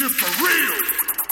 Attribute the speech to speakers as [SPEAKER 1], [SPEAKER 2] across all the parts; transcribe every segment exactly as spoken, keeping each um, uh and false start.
[SPEAKER 1] shit for real.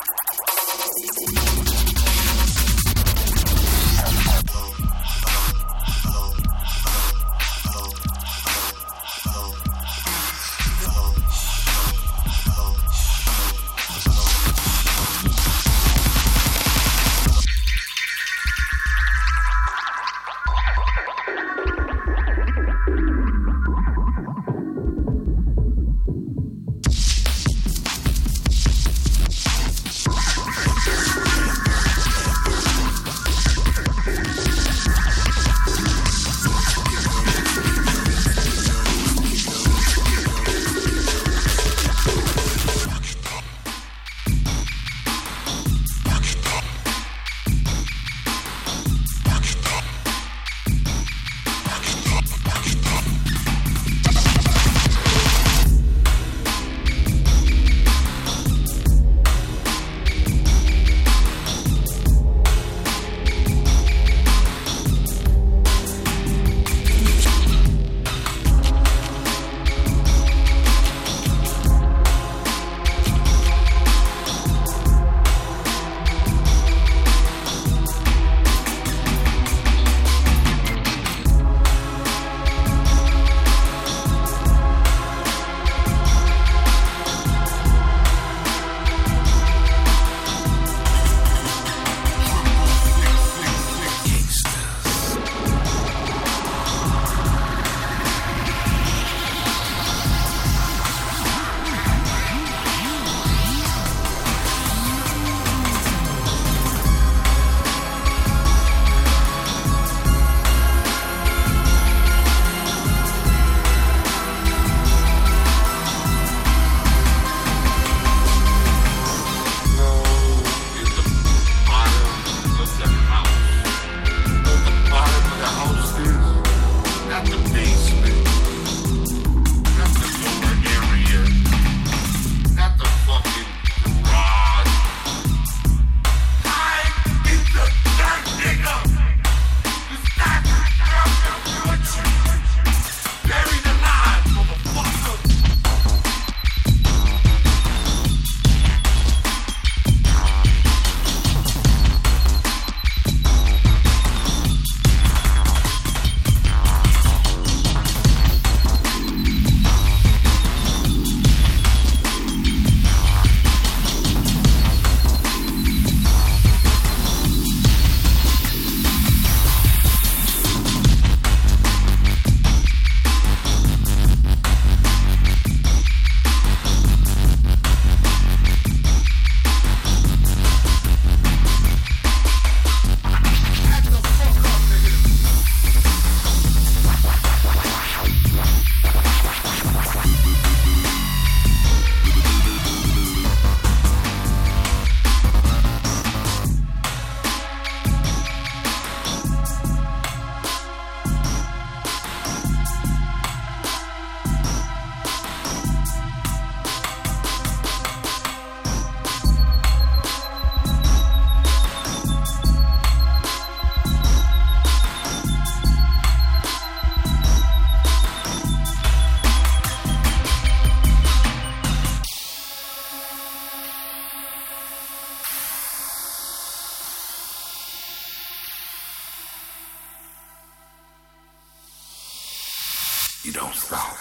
[SPEAKER 1] You don't stop.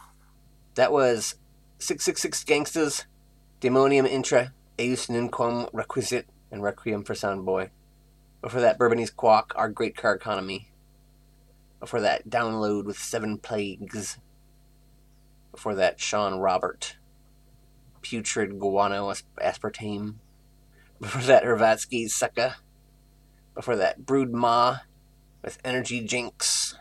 [SPEAKER 2] That was six six six Gangsters, Demonium Intra, Eius Nunquam Requisite, and Requiem for Soundboy. Before that, Bourbonese Quack, Our Great Car Economy. Before that, Download with Seven Plagues. Before that, Sean Robert, Putrid Guano Aspartame. Before that, Hrvatsky's Sucka. Before that, Brood Ma with Energy Jinx.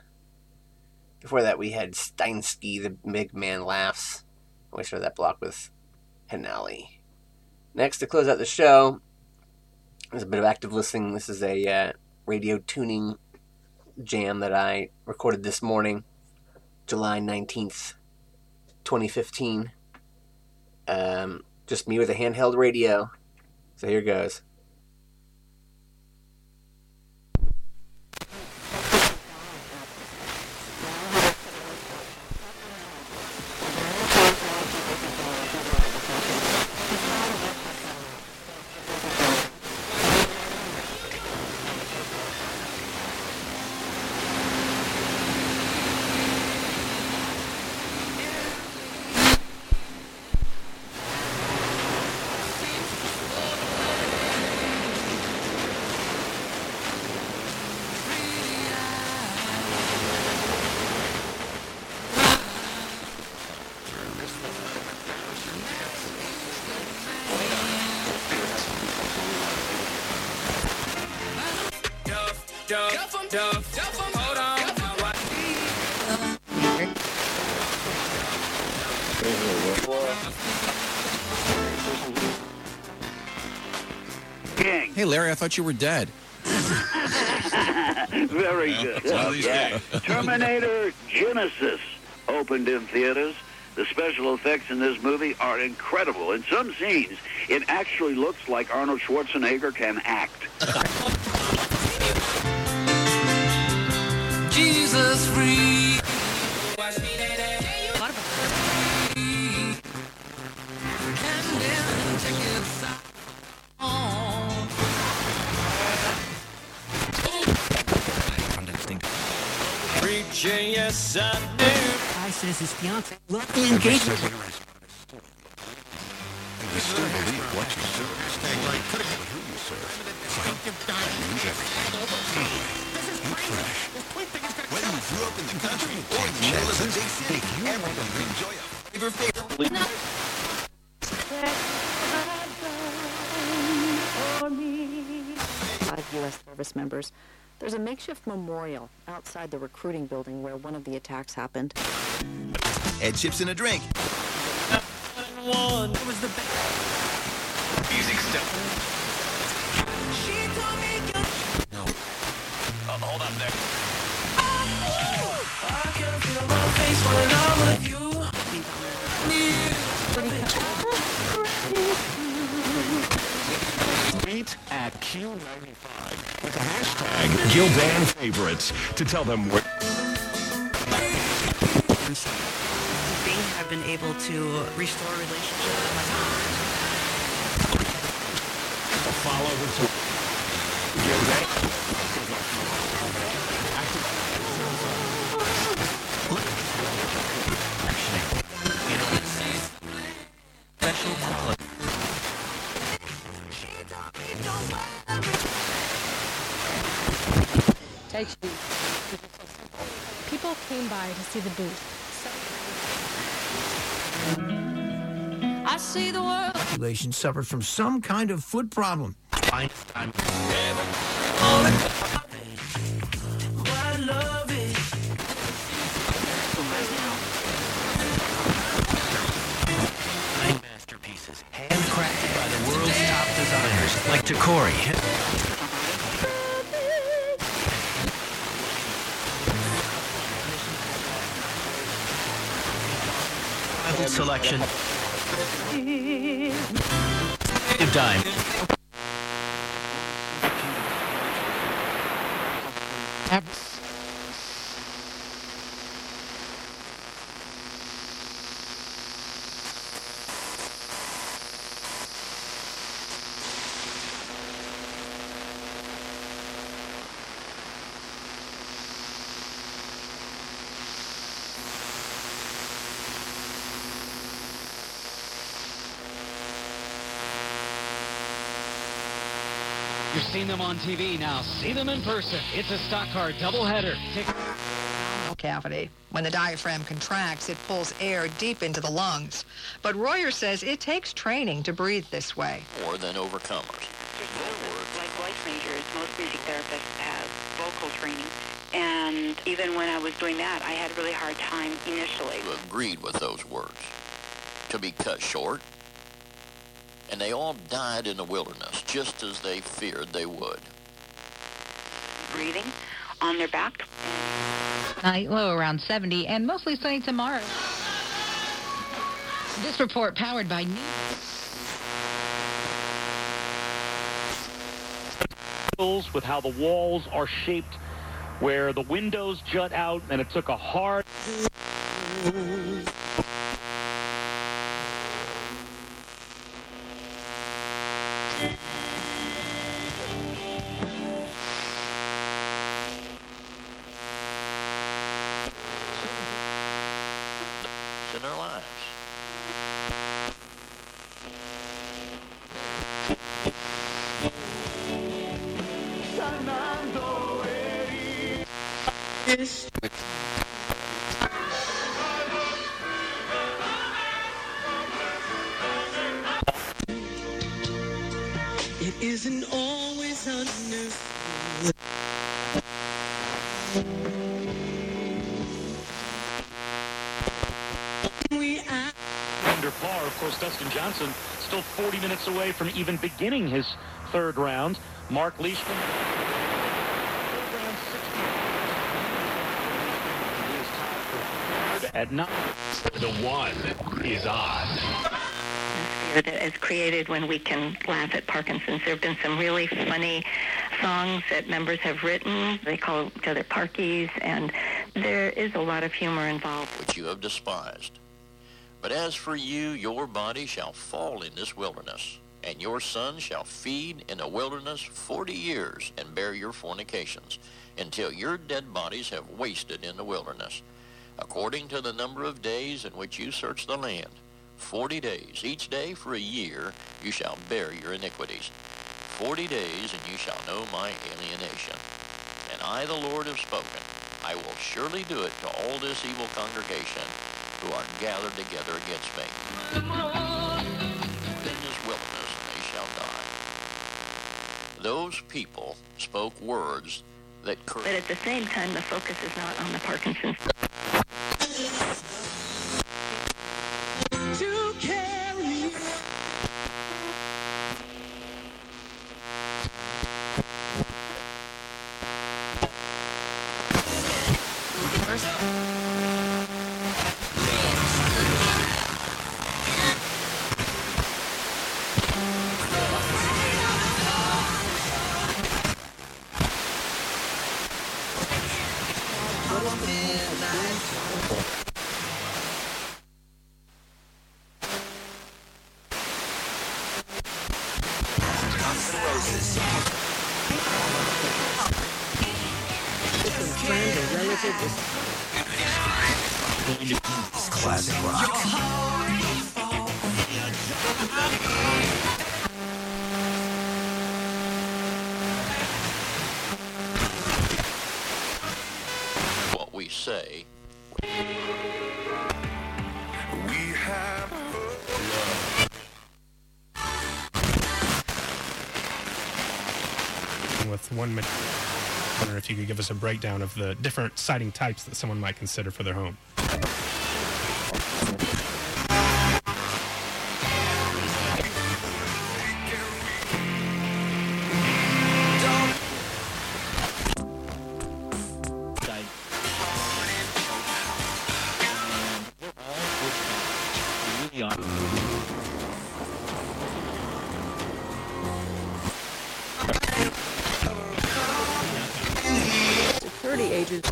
[SPEAKER 2] Before that, we had Steinsky, the Big Man Laughs. We started that block with Henali. Next, to close out the show, there's a bit of active listening. This is a uh, radio tuning jam that I recorded this morning, July nineteenth, twenty fifteen. Um, just me with a handheld radio. So here goes.
[SPEAKER 3] Hold on.
[SPEAKER 4] King.
[SPEAKER 5] Hey, Larry, I thought you were dead.
[SPEAKER 4] Very good. Yeah. Terminator Genesis opened in theaters. The special effects in this movie are incredible. In some scenes, it actually looks like Arnold Schwarzenegger can act.
[SPEAKER 3] Jesus free. Preaching, yes I do.
[SPEAKER 6] Guy says his fiance loved the engagement.
[SPEAKER 1] You still believe what you serve. Hashtag like critical who you serve. Means everything. Whether you grew up in the country or in the middle of the big city, everyone can enjoy a flavor favorite.
[SPEAKER 7] Five U S service members. There's a makeshift memorial outside the recruiting building where one of the attacks happened.
[SPEAKER 1] Head chips and a drink.
[SPEAKER 3] One. It was the best. Music stuff. She told me you... No. Oh, hold up there. I can feel my face when I'm with you.
[SPEAKER 8] Tweet at Q ninety-five with the hashtag Gildan Favorites to tell them what.
[SPEAKER 6] Have been able to restore relationships with my mom.
[SPEAKER 8] Follow the Gildan.
[SPEAKER 6] Special template.
[SPEAKER 9] People came by to see the booth. I see the world.
[SPEAKER 6] Population suffered from some kind of foot problem. Fine time. Masterpieces, handcrafted by the world's top designers, like Takori. Selection. Time.
[SPEAKER 10] You've seen them on T V, now see them in person. It's a stock car doubleheader. Take
[SPEAKER 11] cavity. When the diaphragm contracts, it pulls air deep into the lungs. But Royer says it takes training to breathe this way.
[SPEAKER 12] More than overcomers.
[SPEAKER 13] Like voice majors, most music therapists have vocal training. And even when I was doing that, I had a really hard time initially.
[SPEAKER 12] You agreed with those words. To be cut short. And they all died in the wilderness, just as they feared they would.
[SPEAKER 13] Breathing on their back.
[SPEAKER 14] Night low around seventy and mostly sunny tomorrow. This report powered by News.
[SPEAKER 15] With how the walls are shaped, where the windows jut out, and it took a hard...
[SPEAKER 12] in their lives.
[SPEAKER 3] It isn't always understood.
[SPEAKER 15] Dustin Johnson still forty minutes away from even beginning his third round. Mark Leishman. At nine.
[SPEAKER 8] The one is on.
[SPEAKER 13] That is created when we can laugh at Parkinson's. There have been some really funny songs that members have written. They call each other Parkies, and there is a lot of humor involved.
[SPEAKER 12] Which you have despised. But as for you, your body shall fall in this wilderness, and your son shall feed in the wilderness forty years and bear your fornications, until your dead bodies have wasted in the wilderness. According to the number of days in which you search the land, forty days, each day for a year, you shall bear your iniquities. Forty days, and you shall know my alienation. And I, the Lord, have spoken. I will surely do it to all this evil congregation who are gathered together against me. In this wilderness, and they shall die. Those people spoke words that...
[SPEAKER 13] But at the same time, the focus is not on the Parkinson's.
[SPEAKER 3] To carry.
[SPEAKER 6] Classic rock.
[SPEAKER 12] What we say.
[SPEAKER 3] We have
[SPEAKER 5] with one minute. I wonder if you could give us a breakdown of the different siding types that someone might consider for their home.
[SPEAKER 7] Security agents.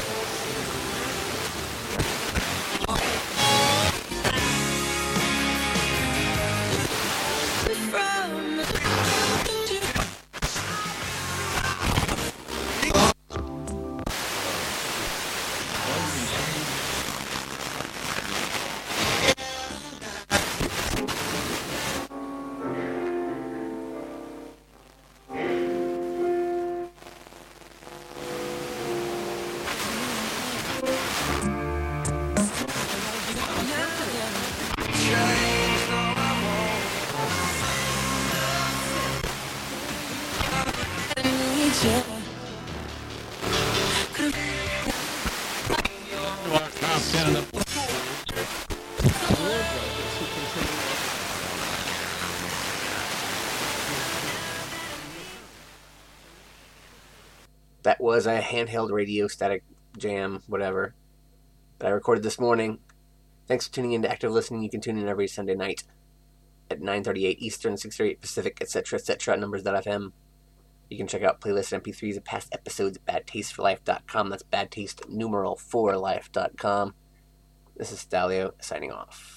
[SPEAKER 2] That was a handheld radio static jam, whatever, that I recorded this morning. Thanks for tuning in to Active Listening. You can tune in every Sunday night at nine thirty-eight Eastern, six thirty-eight Pacific, et cetera, et cetera, at numbers dot f m. You can check out playlists and M P threes of past episodes at bad taste for life dot com. That's bad taste numeral for life dot com. This is Stalio signing off.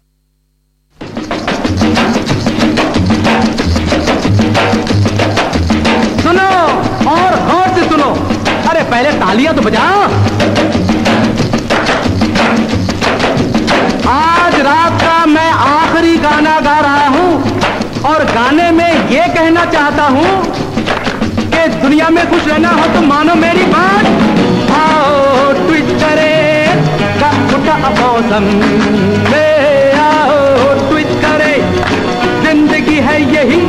[SPEAKER 16] सुनो और गौर से सुनो, अरे पहले तालियां तो बजाओ। आज रात का मैं आखिरी गाना गा रहा हूं और गाने में ये कहना चाहता हूं कि दुनिया में खुश रहना हो तो मानो मेरी बात। आओ ट्वीट करे का उठा मौसम में, आओ ट्वीट करे, जिंदगी है यही।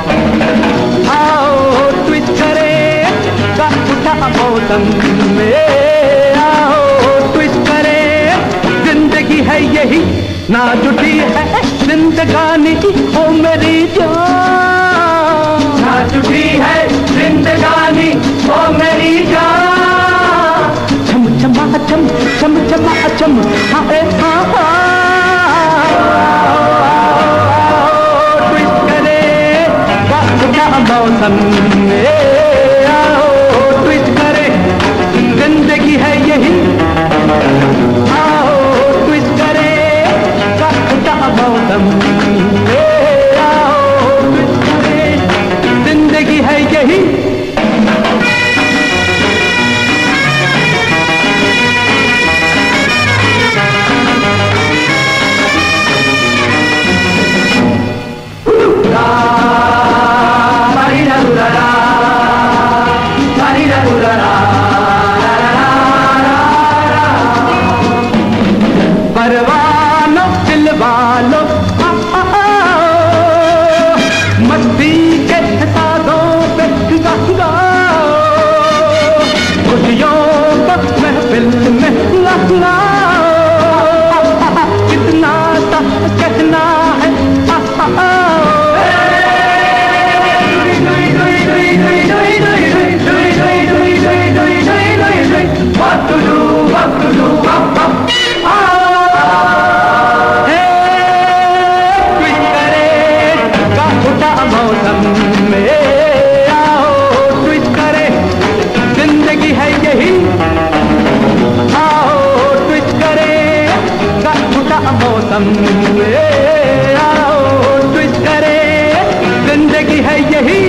[SPEAKER 16] आओ ट्वीट करे का उठा मौसम में, आओ ट्वीट करे, जिंदगी है यही। ना जुटी है जिंदगानी जाएगी ओ मेरी जान नाच उठी है जिंदगानी ओ मेरी जान चम चमा चम चम चमा चम हाय हाँ ट्विस्ट करे वक्त का मौसम आओ ट्विस्ट करे जिंदगी है यही आओ ट्विस्ट करे वक्त का मौसम आओ ट्विस्ट करे जिंदगी है यही परवानो दिलवालो मस्ती के साजों पे गाओ खुशियों को महफिल में लगाओ कितना सा कहना है What to do, what to do, what to do. मौसम में आओ ट्विस्ट करे जिंदगी है यही आओ ट्विस्ट करे छुटा मौसम में आओ ट्विस्ट करे जिंदगी है यही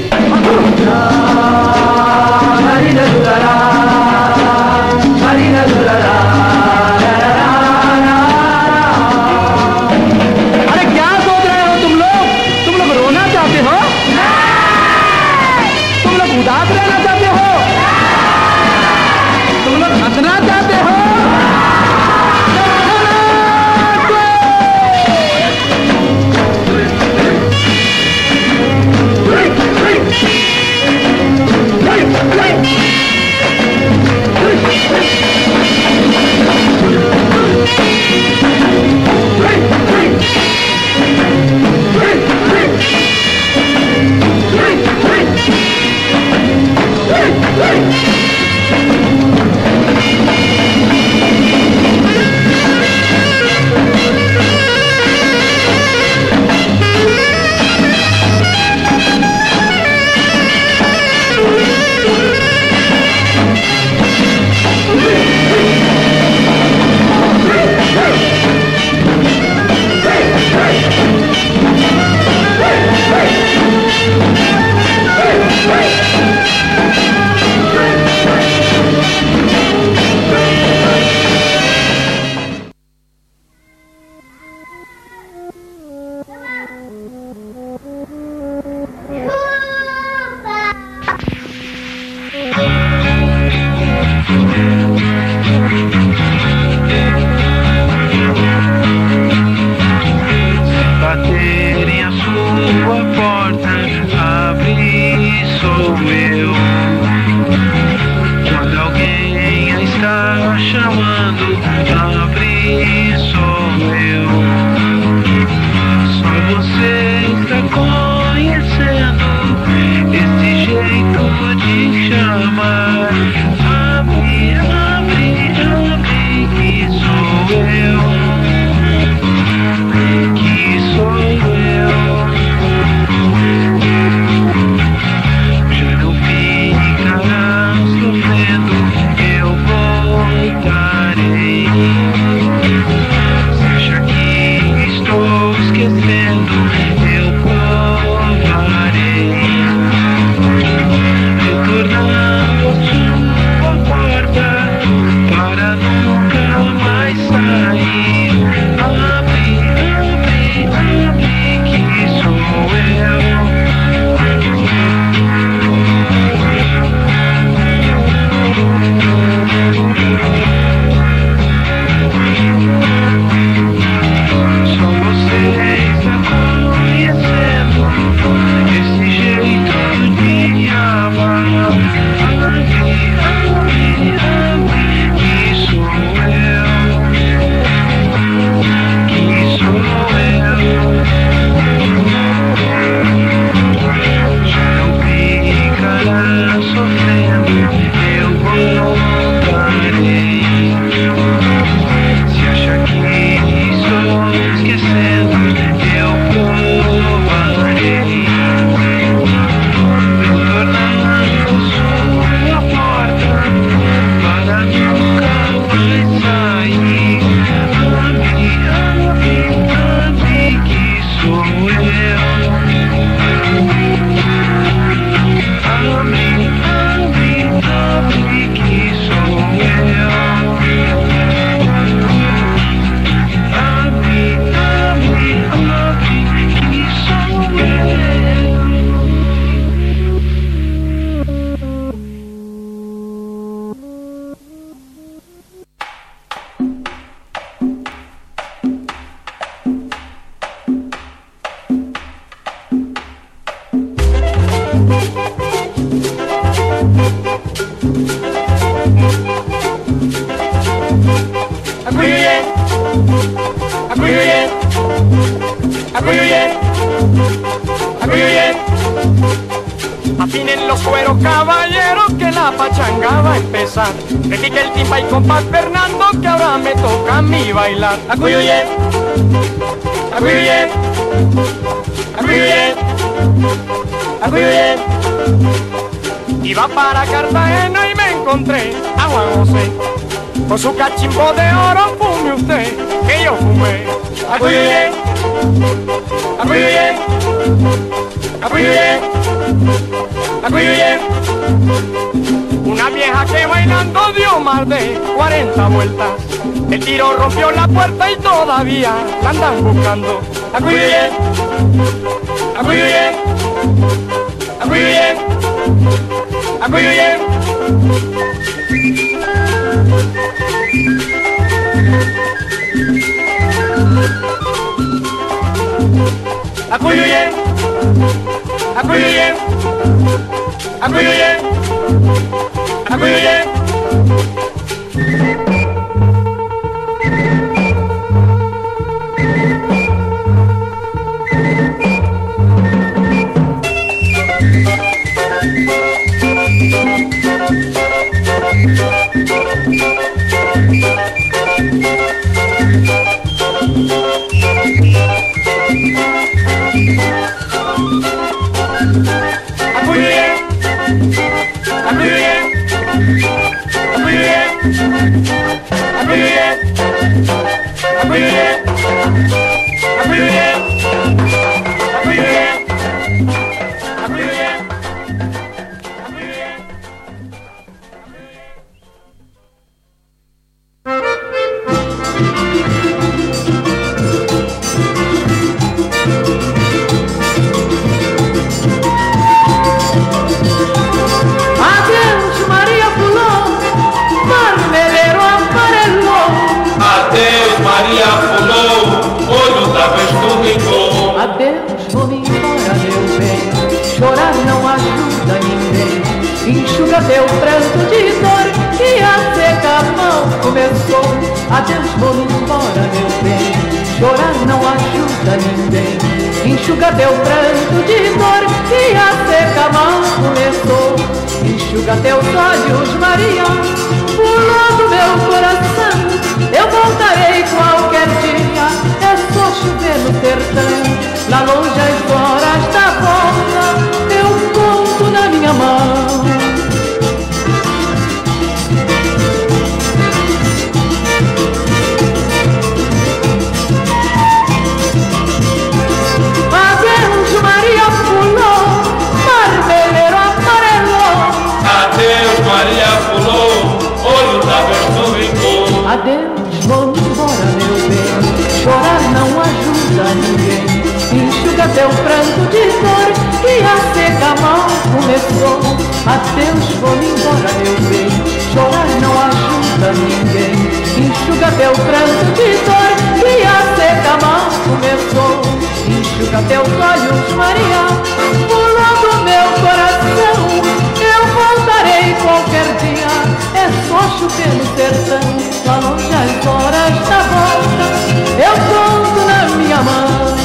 [SPEAKER 16] उदास रहना चाहते हो तुम लोग हंसना चाहते हो
[SPEAKER 17] Baterem a sua porta, abre, sou eu. Quando alguém a está chamando, abre, sou eu. Só você está conhecendo esse jeito de chamar. Abre, abre, abre, que sou eu. Que sou eu.
[SPEAKER 16] Aguirre, Aguirre, Aguirre, Aguirre. Afinen los cueros, caballeros, que la pachanga va a empezar. Repique el timba y compás Fernando, que ahora me toca a mí bailar. Aguirre, Aguirre, Aguirre, Aguirre. Iba para Cartagena y me encontré a Juan José. Con su cachimbo de oro, fume usted, que yo fumé. Aguirre, Aguirre, Aguirre, Aguirre. Una vieja que bailando dio más de cuarenta vueltas. El tiro rompió la puerta y todavía la andan buscando. Aguirre, Aguirre, Aguirre, Aguirre. Aguirre, Aguirre, Aguirre, Aguirre.
[SPEAKER 18] Adeus, vou me embora, meu bem. Chorar não ajuda ninguém. Enxuga teu pranto de dor, que a seca mal começou. Adeus, vou me embora, meu bem. Chorar não ajuda ninguém. Enxuga teu pranto de dor, que a seca mal começou. Enxuga teus olhos, Maria, pulou do meu coração. Eu voltarei qualquer dia, é só chover no sertão. Lá longe as horas da volta, eu conto na minha mão. Adeus, Maria pulou, marmeleiro amarelou.
[SPEAKER 17] Adeus, Maria pulou, olho da vez brincou.
[SPEAKER 18] Adeus, vou embora, meu bem. Chorar não ajuda ninguém. Enxuga teu pranto de dor, que a seca mal começou. Adeus, vou-me embora, meu bem. Chorar não ajuda ninguém. Enxuga teu pranto de dor, que a seca mal começou. Enxuga teus olhos, Maria, pulou do meu coração. Eu voltarei qualquer dia, é só chover no sertão. Lá longe as horas da volta, eu conto na minha mão.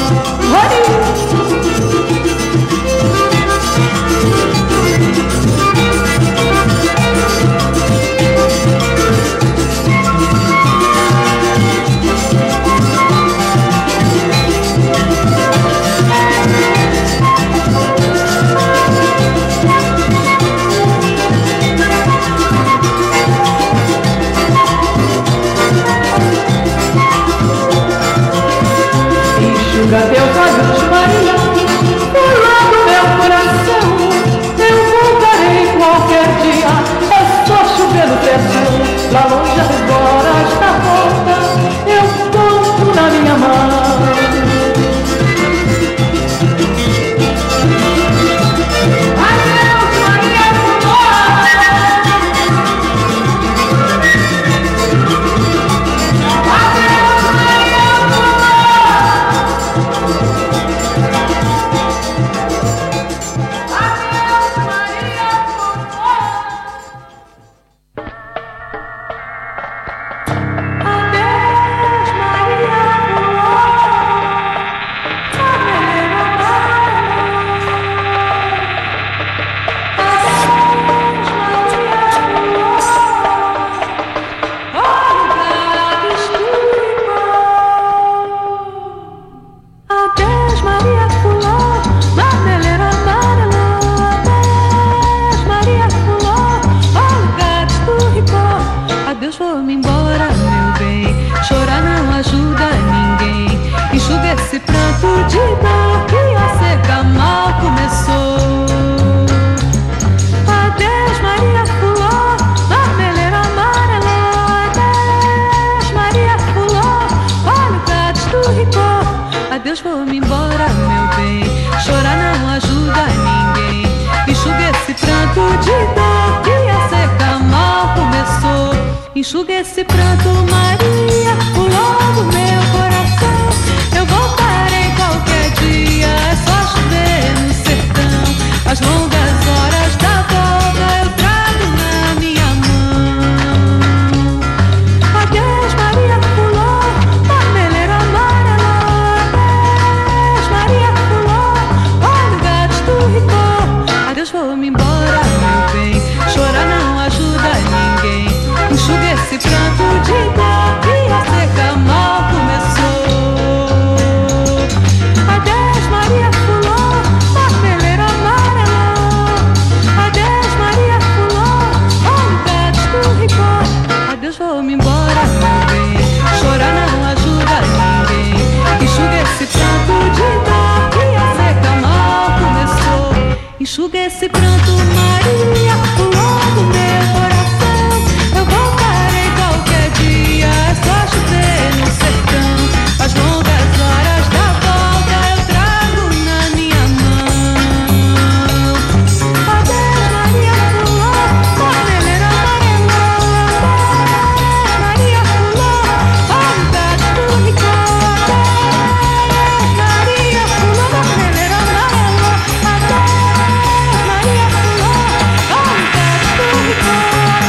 [SPEAKER 18] Enxuga esse pranto, Maria, pulou do meu coração. Eu voltarei qualquer dia, é só chover no sertão. As longas horas da volta eu trago na minha mão. Adeus, Maria, pulou, marmeleiro amarelo. Adeus, Maria, pulou, olha o gato do Ricô. Adeus, vou-me embora, meu bem, chorar não ajuda ninguém. Enxuga esse pranto de dor que a seca mal começou. Adeus, Maria, pulou, marmeleiro amarelo. Adeus, Maria, pulou, olha o gato do Ricô. Adeus, vou-me embora, meu bem, chorar não ajuda ninguém. Enxuga esse pranto de dor que a seca mal começou. Enxuga esse pranto, Maria, pulou do meu coração. Eu voltarei qualquer dia, é só chover no sertão. As longas horas da volta eu trago na minha mão. Adeus, Maria, pulou, marmeleiro amarelo. Adeus, Maria, pulou, olha o gato do Ricô. Adeus, Maria, pulou, marmeleiro amarelo. Adeus, Maria, pulou, olha o gato do Ricô.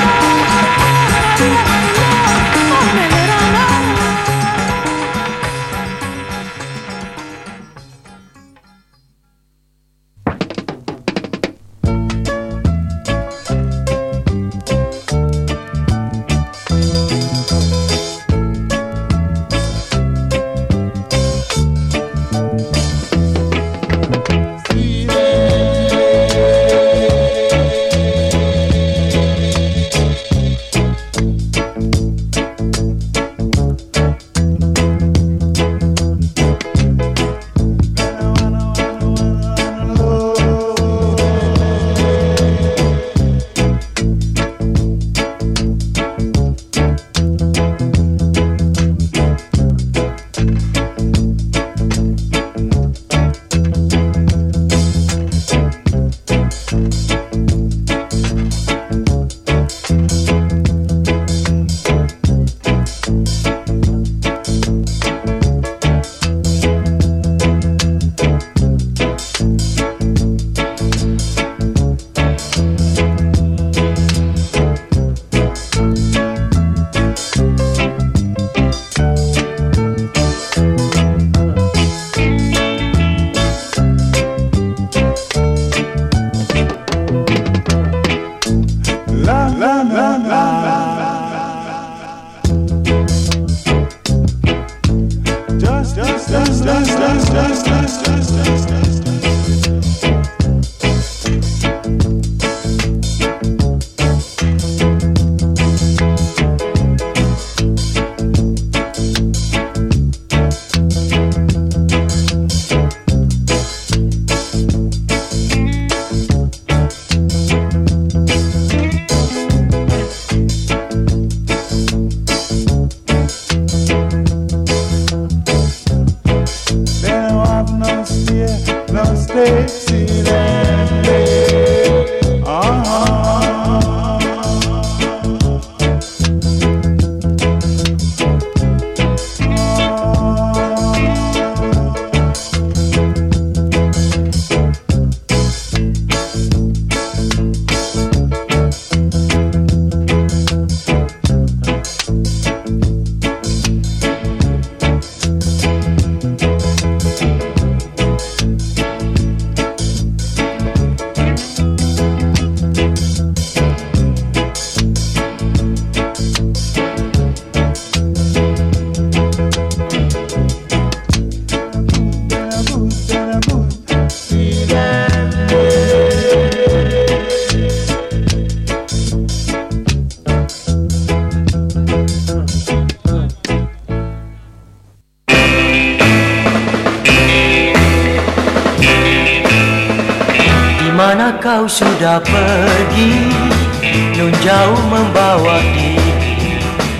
[SPEAKER 19] Mana kau sudah pergi, nun jauh membawa diri.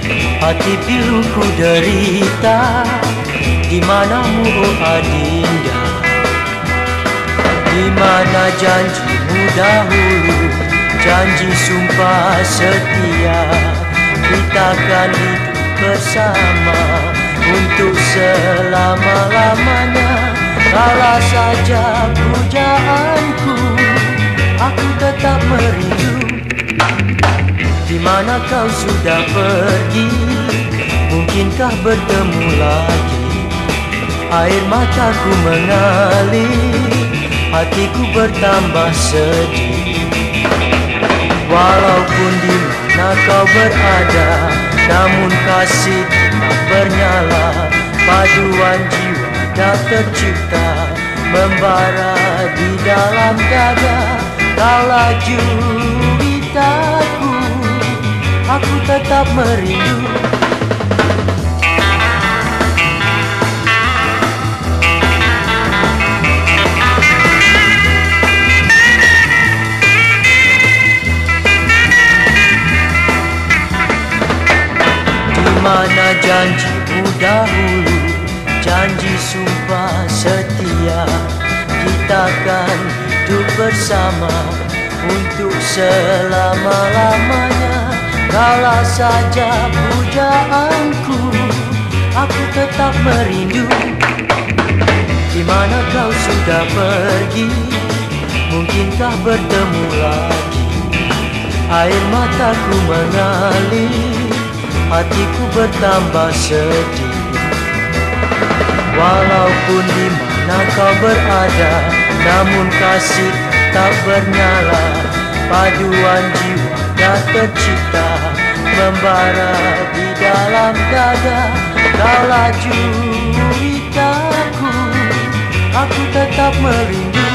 [SPEAKER 19] Hati piluku derita, di manamu oh adinda? Di mana janjimu dahulu, janji sumpah setia? kita akan hidup bersama untuk selama-lamanya. Kalah saja pujaanku, aku tetap merindu. Di mana kau sudah pergi, mungkinkah bertemu lagi? Air mataku mengalir, hatiku bertambah sedih. Walaupun di mana kau berada, namun kasih tetap bernyala. Paduan jiwa dah tercipta, membara di dalam dada. Kau laju juwitaku, aku tetap merindu. Mana janjimu dahulu, janji sumpah setia. Kita akan hidup bersama untuk selama-lamanya. Kalah saja pujaanku, aku tetap merindu. Di mana kau sudah pergi, mungkinkah bertemu lagi? Air mataku mengalir, hatiku bertambah sedih. Walaupun di mana kau berada, namun kasih tak bernyala. Paduan jiwa dah tercipta, membara di dalam dada. Kau laju juwitaku, aku tetap merindu.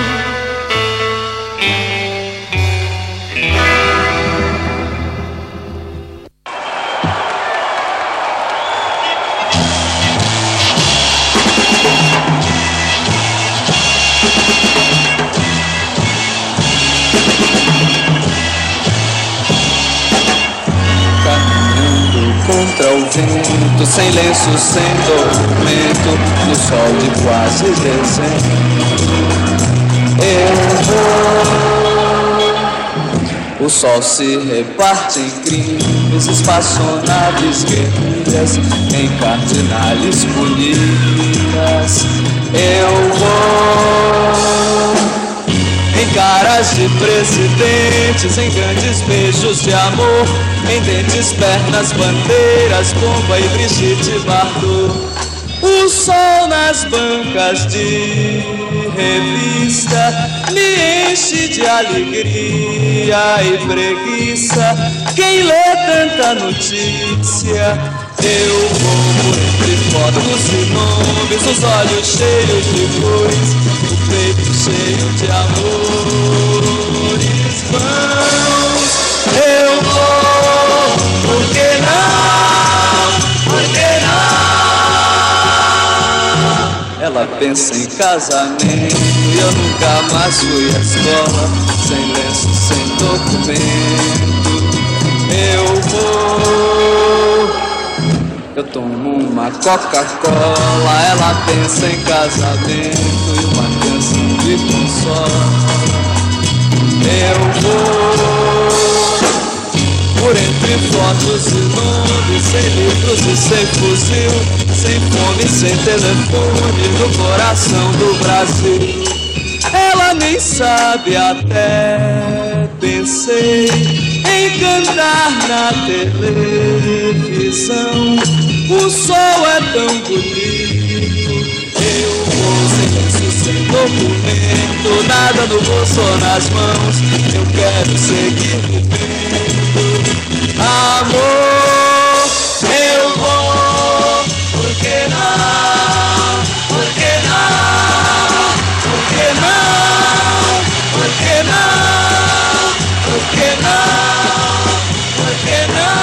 [SPEAKER 20] Contra o vento, sem lenço, sem documento, no sol de quase dezembro. Eu vou. O sol se reparte em crimes, espaçonaves guerrilhas, em cardinales bonitas. Eu vou. Em caras de presidentes, em grandes beijos de amor, em dentes, pernas, bandeiras, bomba e Brigitte Bardot. O sol nas bancas de revista me enche de alegria e preguiça. Quem lê tanta notícia? Eu vou por entre fotos e nomes, os olhos cheios de cores, o peito cheio de amores vãos. Eu vou, por que não, por que não? Ela pensa em casamento e eu nunca mais fui à escola, sem lenço, sem documento. Eu vou. Eu tomo uma Coca-Cola, ela pensa em casamento e uma canção de consolo. Eu vou por entre fotos e nomes, sem livros e sem fuzil, sem fome, sem telefone, no coração do Brasil. Ela nem sabe até, pensei em cantar na televisão. O sol é tão bonito. Eu vou sem lenço, sem documento, nada no bolso ou nas mãos. Eu quero seguir vivendo. Amor, eu vou. Por que não? Por que não? Por que não? Por que não? Por que não? Por que não?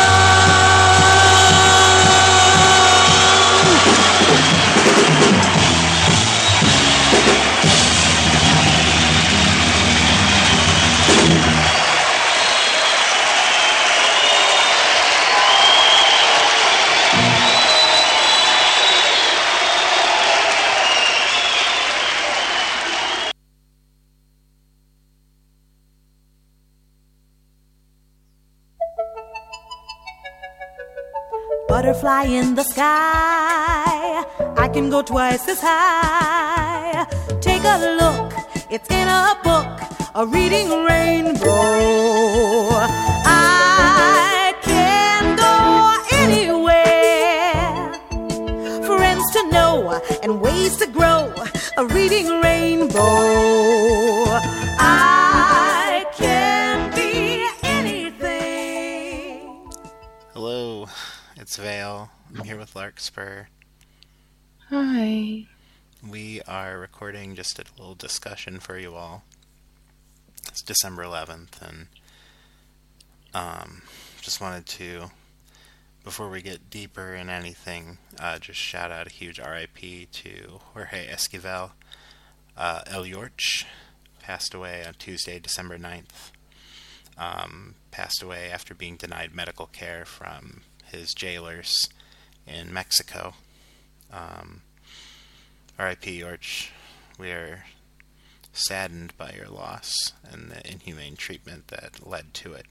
[SPEAKER 21] butterfly in the sky. I can go twice as high. Take a look, it's in a book, a reading rainbow. I can go anywhere. Friends to know and ways to grow, a reading rainbow. I can be anything.
[SPEAKER 22] Hello, it's Vale. I'm here with Larkspur.
[SPEAKER 23] Hi.
[SPEAKER 22] We are recording just a little discussion for you all. It's December eleventh, and um, just wanted to, before we get deeper in anything, uh, just shout out a huge R I P to Jorge Esquivel. Uh, El Yorch passed away on Tuesday, December ninth. Um, passed away after being denied medical care from his jailers in Mexico. Um, R I P Yorch, we are saddened by your loss and the inhumane treatment that led to it.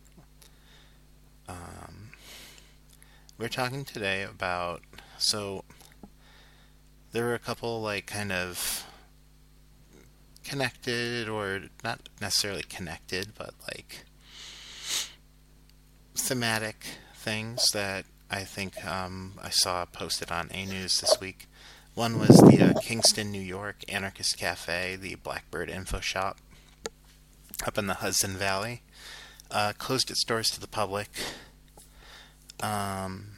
[SPEAKER 22] Um, we're talking today about, so there were a couple like kind of connected, or not necessarily connected, but like thematic things that I think um, I saw posted on A News this week. One was the uh, Kingston, New York Anarchist Cafe, the Blackbird Info Shop, up in the Hudson Valley. Uh, closed its doors to the public, um,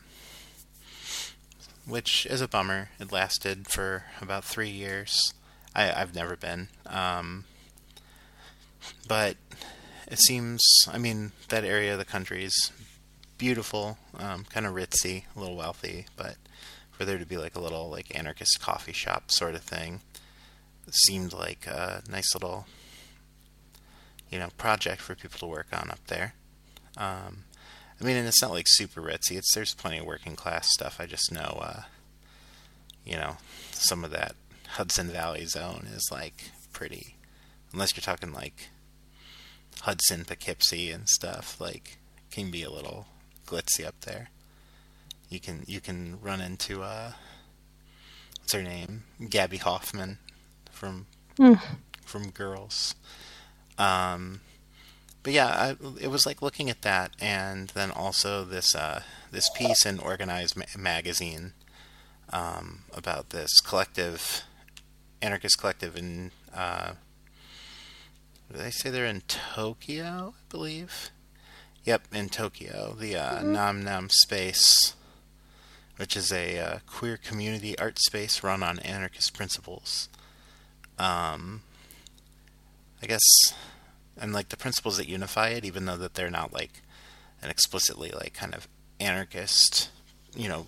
[SPEAKER 22] which is a bummer. It lasted for about three years. I, I've never been. Um, but it seems, I mean, that area of the country is beautiful, um, kind of ritzy, a little wealthy, but for there to be like a little like anarchist coffee shop sort of thing, it seemed like a nice little, you know, project for people to work on up there. Um, I mean, and it's not like super ritzy. It's there's plenty of working class stuff. I just know, uh, you know, some of that Hudson Valley zone is like pretty, unless you're talking like Hudson, Poughkeepsie and stuff, like can be a little glitzy up there. You can you can run into uh, what's her name, Gabby Hoffman from
[SPEAKER 23] Mm.
[SPEAKER 22] from Girls. Um, but yeah, I, it was like looking at that, and then also this uh, this piece in Organized Ma- magazine um, about this collective, anarchist collective in. Uh, did they say they're in Tokyo? I believe. Yep, in Tokyo, the uh,
[SPEAKER 23] Mhm.
[SPEAKER 22] Nam Nam Space, which is a uh, queer community art space run on anarchist principles. Um, I guess, and like the principles that unify it, even though that they're not like an explicitly like kind of anarchist, you know.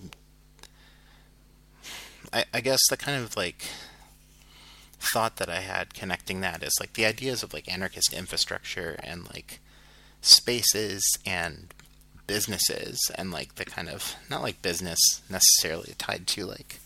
[SPEAKER 22] I, I guess the kind of like thought that I had connecting that is like the ideas of like anarchist infrastructure and like spaces and businesses, and like the kind of, not like business necessarily tied to like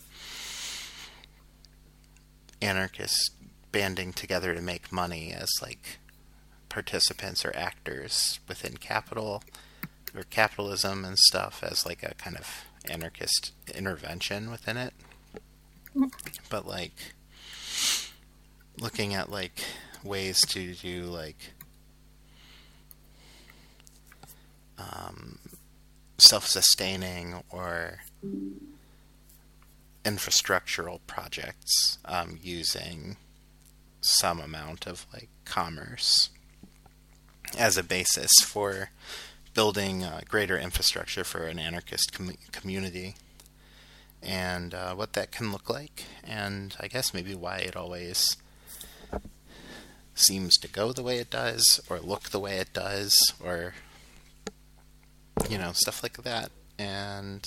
[SPEAKER 22] anarchists banding together to make money as like participants or actors within capital or capitalism and stuff, as like a kind of anarchist intervention within it. But like looking at like ways to do like um, self-sustaining or infrastructural projects um, using some amount of like commerce as a basis for building uh, greater infrastructure for an anarchist com- community, and uh, what that can look like, and I guess maybe why it always seems to go the way it does, or look the way it does, or you know, stuff like that. And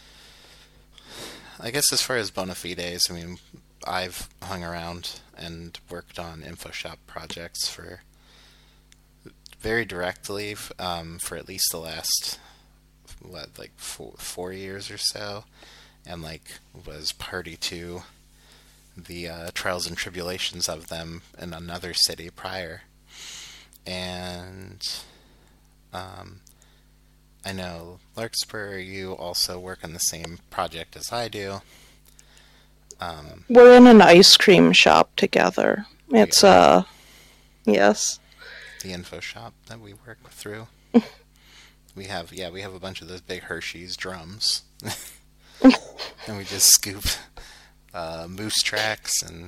[SPEAKER 22] I guess as far as bona fides, I mean, I've hung around and worked on InfoShop projects for very directly um, for at least the last, what, like four, four years or so, and like was party to the uh, trials and tribulations of them in another city prior. And um, I know, Larkspur, you also work on the same project as I do. Um,
[SPEAKER 23] We're in an ice cream shop together. It's, uh, yes.
[SPEAKER 22] The info shop that we work through. We have, yeah, we have a bunch of those big Hershey's drums. And we just scoop uh, moose tracks and...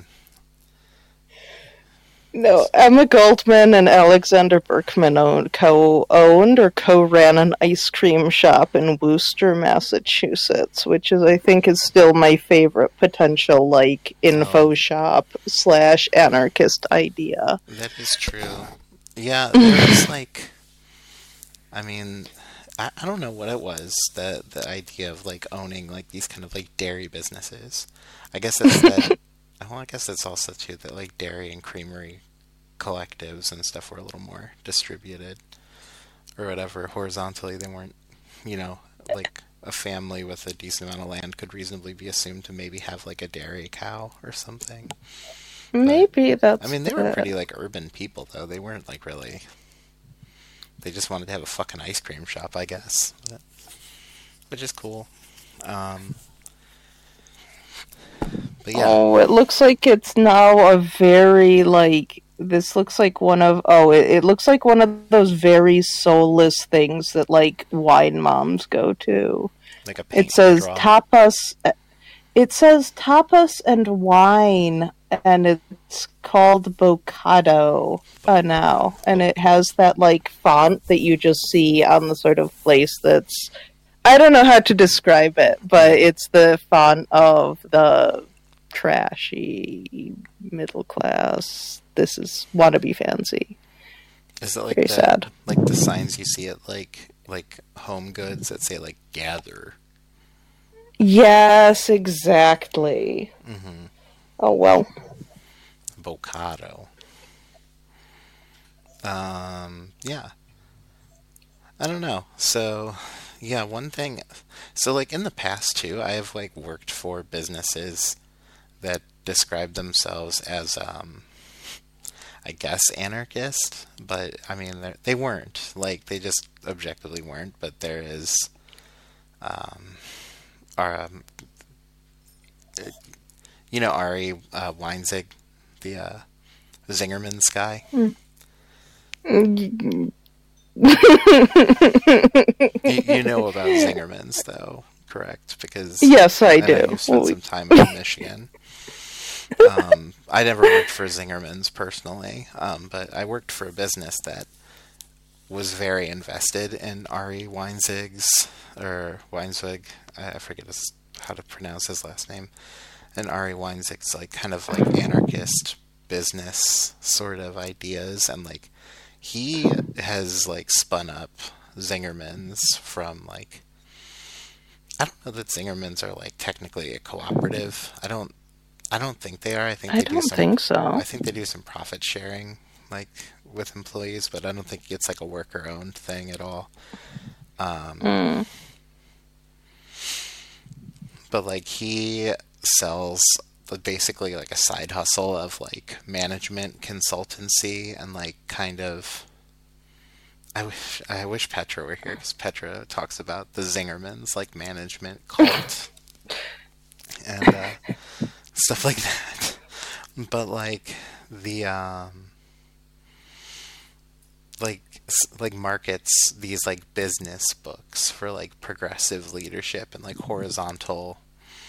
[SPEAKER 23] No, Emma Goldman and Alexander Berkman owned, co-owned or co-ran an ice cream shop in Worcester, Massachusetts, which is, I think, is still my favorite potential, like, info oh. shop slash anarchist idea.
[SPEAKER 22] That is true. Yeah, there's, like, I mean, I, I don't know what it was, the, the idea of, like, owning, like, these kind of, like, dairy businesses. I guess it's that... Well, I guess it's also, too, that, like, dairy and creamery collectives and stuff were a little more distributed or whatever. Horizontally, they weren't, you know, like, a family with a decent amount of land could reasonably be assumed to maybe have, like, a dairy cow or something.
[SPEAKER 23] Maybe but, that's
[SPEAKER 22] I mean, they were
[SPEAKER 23] it.
[SPEAKER 22] pretty, like, urban people, though. They weren't, like, really... They just wanted to have a fucking ice cream shop, I guess. But, which is cool. Um... But yeah.
[SPEAKER 23] Oh, it looks like it's now a very, like, this looks like one of, oh, it, it looks like one of those very soulless things that, like, wine moms go to.
[SPEAKER 22] Like a paint
[SPEAKER 23] It says
[SPEAKER 22] draw.
[SPEAKER 23] tapas, it says tapas and wine, and it's called Bocado uh, now, and it has that, like, font that you just see on the sort of place that's, I don't know how to describe it, but it's the font of the trashy middle class. This is wannabe fancy.
[SPEAKER 22] Is it like
[SPEAKER 23] Very
[SPEAKER 22] the,
[SPEAKER 23] sad.
[SPEAKER 22] like the signs you see at like like Home Goods that say like gather?
[SPEAKER 23] Yes, exactly.
[SPEAKER 22] Mm-hmm.
[SPEAKER 23] Oh well.
[SPEAKER 22] Bocado. Um. Yeah. I don't know. So. Yeah, one thing, so like in the past too, I have like worked for businesses that describe themselves as, um, I guess, anarchist, but I mean, they weren't, like they just objectively weren't, but there is, um, our, um, you know, Ari uh, Weinzig, the uh, Zingerman's guy?
[SPEAKER 23] Mm.
[SPEAKER 22] you, you know about Zingerman's, though, correct? Because
[SPEAKER 23] yes, I, I do.
[SPEAKER 22] You spent some time in Michigan. Um, I never worked for Zingerman's personally, um, but I worked for a business that was very invested in Ari Weinzig's, or Weinzig, I forget his, how to pronounce his last name, and Ari Weinzig's like kind of like anarchist business sort of ideas, and like he has like spun up Zingerman's from like, I don't know that Zingerman's are like technically a cooperative. I don't I don't think they are. I think
[SPEAKER 23] I
[SPEAKER 22] they
[SPEAKER 23] don't
[SPEAKER 22] do some,
[SPEAKER 23] think so.
[SPEAKER 22] I think they do some profit sharing like with employees, but I don't think it's like a worker owned thing at all. Um
[SPEAKER 23] mm.
[SPEAKER 22] But like he sells basically like a side hustle of like management consultancy and like kind of I wish I wish Petra were here because Petra talks about the Zingerman's like management cult and uh, stuff like that. But like the um like like markets these like business books for like progressive leadership and like horizontal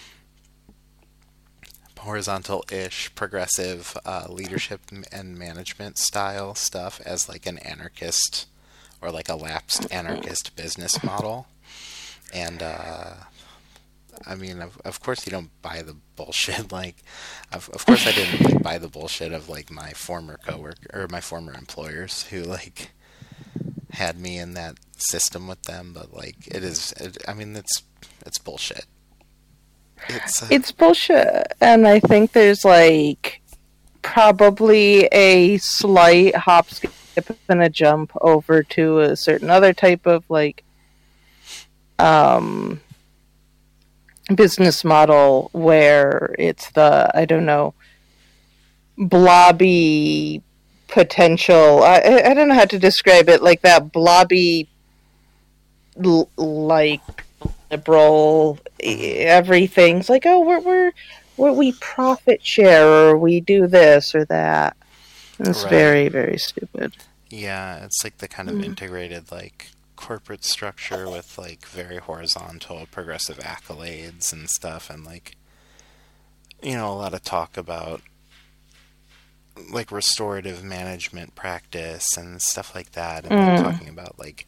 [SPEAKER 22] horizontal-ish progressive uh, leadership and management style stuff as like an anarchist or like a lapsed anarchist business model. And uh, I mean, of, of course you don't buy the bullshit. Like, of, of course I didn't like buy the bullshit of like my former coworker or my former employers who like had me in that system with them. But like, it is, it, I mean, it's it's bullshit. It's, uh,
[SPEAKER 23] it's bullshit, and I think there's like probably a slight hop, skip, and a jump over to a certain other type of like um, business model where it's the I don't know blobby potential. I I don't know how to describe it, like that blobby l- like liberal. Everything's like, oh, we're we're, we're we profit share, or we do this or that. It's
[SPEAKER 22] Right.
[SPEAKER 23] very very stupid.
[SPEAKER 22] Yeah, it's like the kind of
[SPEAKER 23] Mm.
[SPEAKER 22] integrated like corporate structure with like very horizontal progressive accolades and stuff, and like, you know, a lot of talk about like restorative management practice and stuff like that, and like,
[SPEAKER 23] Mm.
[SPEAKER 22] talking about like